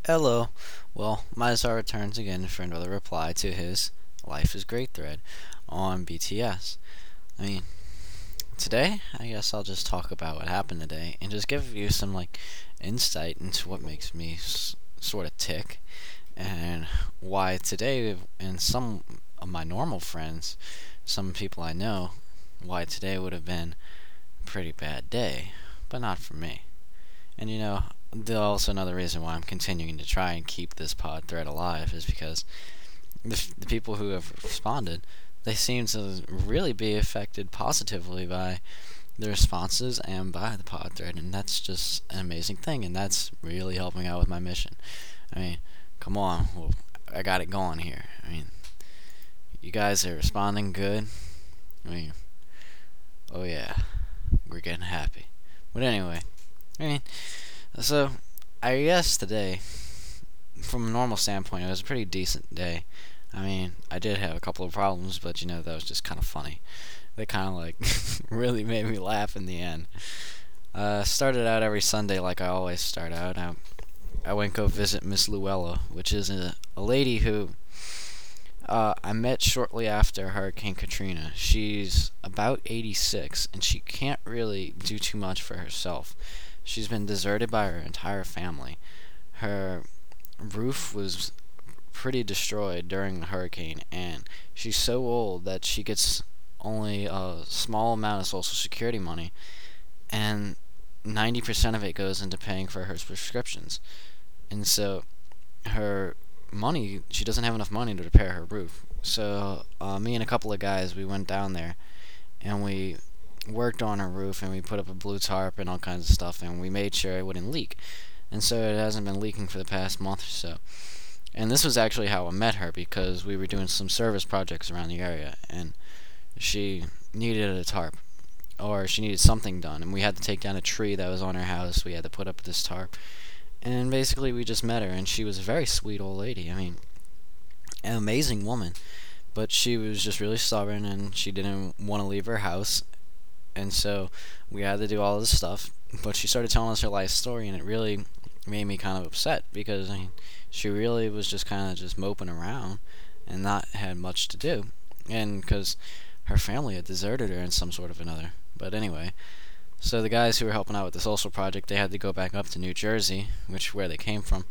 Hello. Well, Mizar returns again for another reply to his Life is Great thread on BTS. I mean, today, I guess I'll just talk about what happened today and just give you some, insight into what makes me sort of tick and why today, and some of my normal friends, some people I know, why today would have been a pretty bad day, but not for me. And also another reason why I'm continuing to try and keep this pod thread alive is because the people who have responded, they seem to really be affected positively by the responses and by the pod thread, and that's just an amazing thing, and that's really helping out with my mission. I mean, come on, well, I got it going here. I mean, you guys are responding good. I mean, oh yeah, we're getting happy. But anyway, I mean, so I guess today, from a normal standpoint, it was a pretty decent day. I mean, I did have a couple of problems, but that was just kind of funny. They kind of really made me laugh in the end. Started out every Sunday like I always start out. I went go visit Miss Luella, which is a lady who I met shortly after Hurricane Katrina. She's about 86, and she can't really do too much for herself. She's been deserted by her entire family. Her roof was pretty destroyed during the hurricane, and she's so old that she gets only a small amount of Social Security money, and 90% of it goes into paying for her prescriptions. And so her money, she doesn't have enough money to repair her roof. So me and a couple of guys, we went down there and we worked on her roof, and we put up a blue tarp and all kinds of stuff, and we made sure it wouldn't leak. And so it hasn't been leaking for the past month or so. And this was actually how I met her, because we were doing some service projects around the area, and she needed a tarp, or she needed something done, and we had to take down a tree that was on her house. We had to put up this tarp, and basically we just met her, and she was a very sweet old lady. I mean, an amazing woman, but she was just really stubborn, and she didn't want to leave her house, and so we had to do all this stuff. But she started telling us her life story, and it really made me kind of upset, because she really was just kind of just moping around and not had much to do, and because her family had deserted her in some sort of another. But anyway, so the guys who were helping out with the social project, they had to go back up to New Jersey, which where they came from,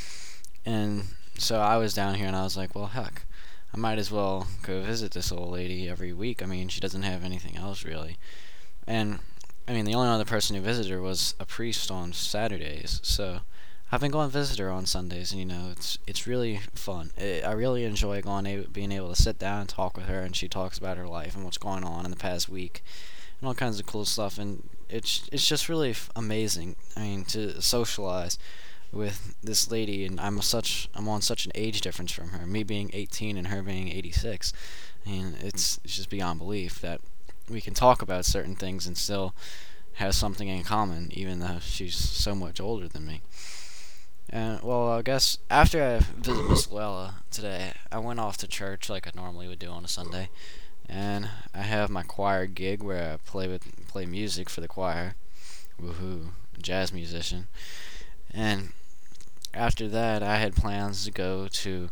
and so I was down here, and I was like, well, heck, I might as well go visit this old lady every week. I mean, she doesn't have anything else really. And I mean, the only other person who visited her was a priest on Saturdays. So I've been going to visit her on Sundays, and it's really fun. I really enjoy being able to sit down and talk with her, and she talks about her life and what's going on in the past week, and all kinds of cool stuff. And it's just really amazing. I mean, to socialize with this lady, and I'm on such an age difference from her. Me being 18 and her being 86. I mean, it's just beyond belief that we can talk about certain things and still have something in common, even though she's so much older than me. And well, I guess after I visited Miss Luella today, I went off to church like I normally would do on a Sunday, and I have my choir gig where I play music for the choir. Woohoo, jazz musician. And after that, I had plans to go to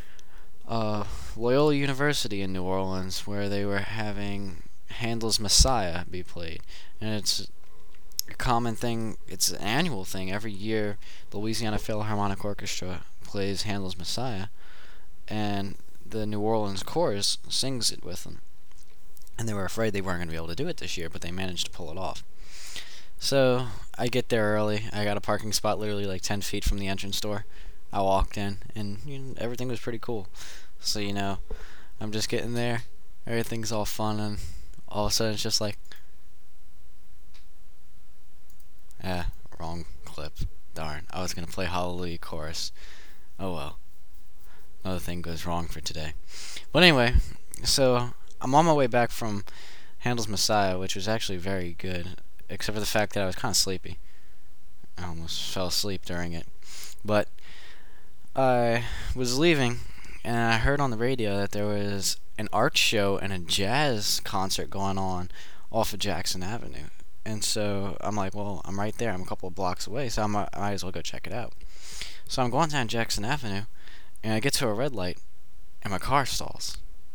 Loyola University in New Orleans, where they were having Handel's Messiah be played, and it's a common thing. It's an annual thing every year. The Louisiana Philharmonic Orchestra plays Handel's Messiah, and the New Orleans chorus sings it with them. And they were afraid they weren't going to be able to do it this year, but they managed to pull it off. So I get there early. I got a parking spot literally like 10 feet from the entrance door. I walked in, and everything was pretty cool. So I'm just getting there. Everything's all fun, and all of a sudden it's just like, wrong clip. Darn, I was going to play Hallelujah chorus. Oh well. Another thing goes wrong for today. But anyway, so I'm on my way back from Handel's Messiah, which was actually very good, except for the fact that I was kind of sleepy. I almost fell asleep during it. But I was leaving, and I heard on the radio that there was an art show and a jazz concert going on off of Jackson Avenue. And so I'm like, well, I'm right there. I'm a couple of blocks away, so I might as well go check it out. So I'm going down Jackson Avenue, and I get to a red light, and my car stalls.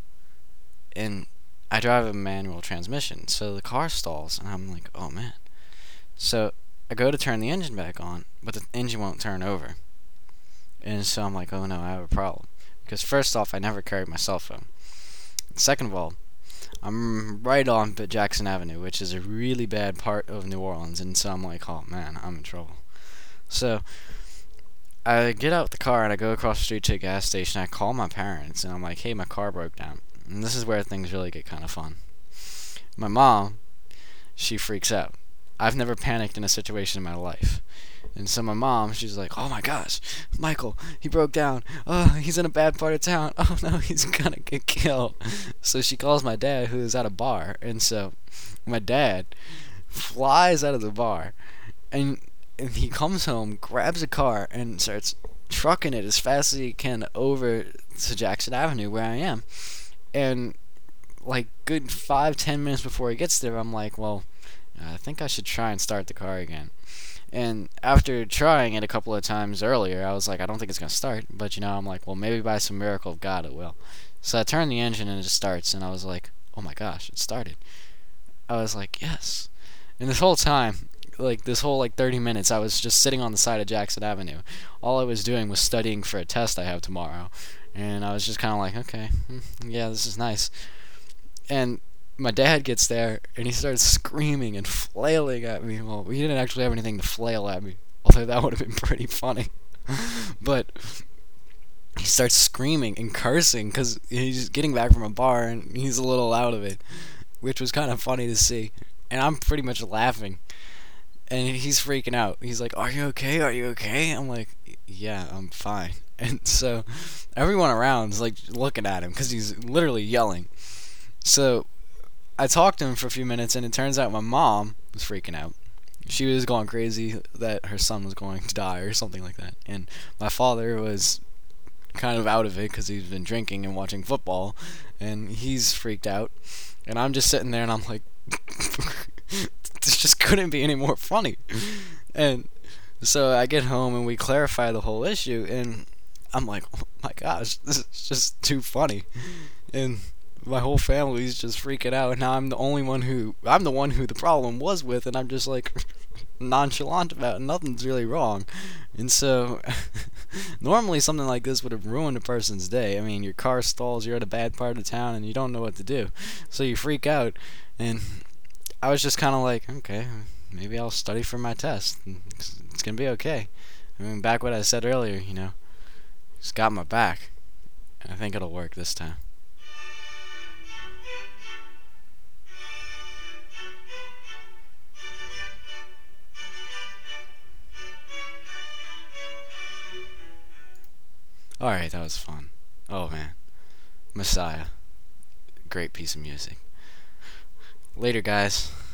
And I drive a manual transmission, so the car stalls, and I'm like, oh man. So I go to turn the engine back on, but the engine won't turn over. And so I'm like, oh no, I have a problem. Because first off, I never carried my cell phone. Second of all, I'm right on Jackson Avenue, which is a really bad part of New Orleans, and so I'm like, oh man, I'm in trouble. So I get out the car and I go across the street to a gas station. I call my parents and I'm like, hey, my car broke down. And this is where things really get kind of fun. My mom, she freaks out. I've never panicked in a situation in my life. And so my mom, she's like, oh my gosh, Michael, he broke down. Oh, he's in a bad part of town. Oh no, he's gonna get killed. So she calls my dad, who is at a bar. And so my dad flies out of the bar and he comes home, grabs a car, and starts trucking it as fast as he can over to Jackson Avenue where I am. And like good 5-10 minutes before he gets there, I'm like, well, I think I should try and start the car again. And after trying it a couple of times earlier, I was like, I don't think it's gonna start. But I'm like, well, maybe by some miracle of God it will. So I turn the engine and it just starts, and I was like, oh my gosh, it started. I was like, yes. And this whole time, like this whole 30 minutes, I was just sitting on the side of Jackson Avenue. All I was doing was studying for a test I have tomorrow, and I was just kind of like, okay, yeah, this is nice. And my dad gets there and he starts screaming and flailing at me. Well, he didn't actually have anything to flail at me, although that would have been pretty funny. But he starts screaming and cursing because he's getting back from a bar and he's a little out of it, which was kind of funny to see. And I'm pretty much laughing. And he's freaking out. He's like, are you okay? Are you okay? I'm like, yeah, I'm fine. And so everyone around is like looking at him because he's literally yelling. So I talked to him for a few minutes, and it turns out my mom was freaking out. She was going crazy that her son was going to die or something like that. And my father was kind of out of it because he's been drinking and watching football, and he's freaked out. And I'm just sitting there, and I'm like, this just couldn't be any more funny. And so I get home, and we clarify the whole issue, and I'm like, oh my gosh, this is just too funny. And my whole family's just freaking out, and now I'm the one who the problem was with, and I'm just like nonchalant about it. Nothing's really wrong. And so normally something like this would have ruined a person's day. I mean, your car stalls, you're at a bad part of town, and you don't know what to do, so you freak out. And I was just kind of like, okay, maybe I'll study for my test. It's gonna be okay. I mean, back what I said earlier, he's got my back, and I think it'll work this time. Alright, that was fun. Oh man. Messiah. Great piece of music. Later, guys.